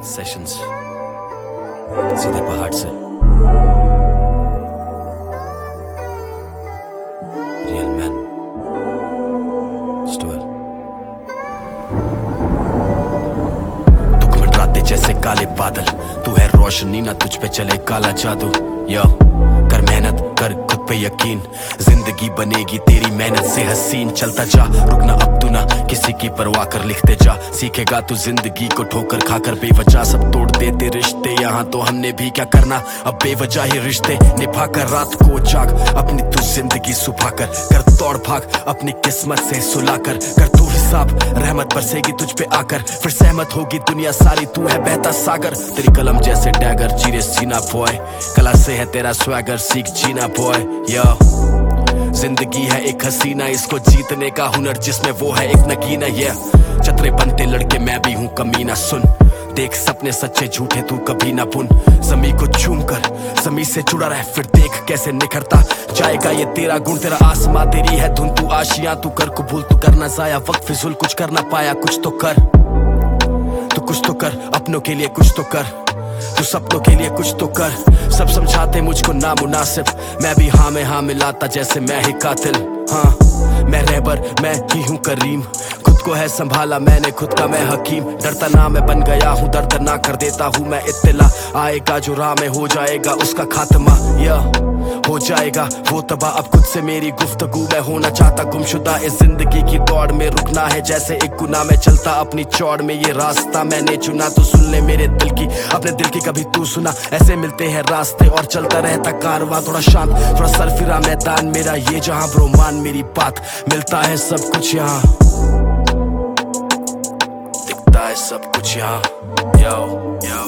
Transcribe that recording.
Sessions सीधे पहाड़ से रियल मैन स्टोर। दुख मंडराते जैसे काले बादल, तू है रोशनी ना तुझ पे चले काला जादू। यो कर मेहनत कर खुद पे यकीन, जिंदगी बनेगी तेरी मेहनत से हसीन। चलता जा रुकना अब तू ना किसी की परवाह कर, लिखते जा सीखेगा तू जिंदगी को ठोकर खाकर। बेवजह सब तोड़ देते रिश्ते, यहाँ तो हमने भी क्या करना अब बेवजह ही रिश्ते निभा कर। रात को जाग अपनी तू जिंदगी सुबह कर दौड़ भाग अपनी किस्मत से सुला कर तू हिसाब, रहमत बरसेगी तुझ पे आकर। फिर सहमत होगी दुनिया सारी, तू है बहता सागर। तेरी कलम जैसे डैगर चीरे सीना बॉय, कला से है तेरा स्वैगर सीख जीना बॉय। यो जिंदगी है एक हसीना, इसको जीतने का हुनर जिसमें वो है एक नगीना। ये चतरे बनते लड़के मैं भी हूँ कमीना, सुन देख सपने सच्चे झूठे तू कभी ना बुन। जमी को चूम कर जमी से जुड़ा रह, फिर देख कैसे निखरता जाएगा ये तेरा गुण। तेरा आसमां तेरी है धुन, तू आशियां तू कर कबूल, तू करना जाया वक्त फिजूल। कुछ कर ना पाया कुछ तो कर, तू कुछ तो कर अपनों के लिए कुछ तो कर, तू सपनों के लिए कुछ तो कर। सब समझाते मुझको नामुनासिब, मैं भी हाँ में हाँ मिलाता जैसे मैं ही कातिल। हाँ मैं रहबर मैं ही हूँ करीम, खुद को है संभाला मैंने खुद का मैं हकीम। डरता ना मैं बन गया हूँ दर्द ना कर देता हूँ मैं इत्तला, आएगा जो राह में हो जाएगा उसका खात्मा। या हो जाएगा वो तबाह अब खुद से मेरी गुफ्तगू। मैं होना चाहता गुमशुदा इस जिंदगी की दौड़ में, रुकना है जैसे एक गुनाह। मैं चलता अपनी चौड़ में, ये रास्ता मैंने चुना। तो सुन ले मेरे दिल की अपने दिल की कभी तू सुना, ऐसे मिलते हैं रास्ते और चलता रहता कारवां। थोड़ा शांत थोड़ा सरफिरा मैदान मेरा ये जहां, ब्रो मान मेरी बात मिलता है सब कुछ यहाँ, दिखता है सब कुछ यहाँ। यो यो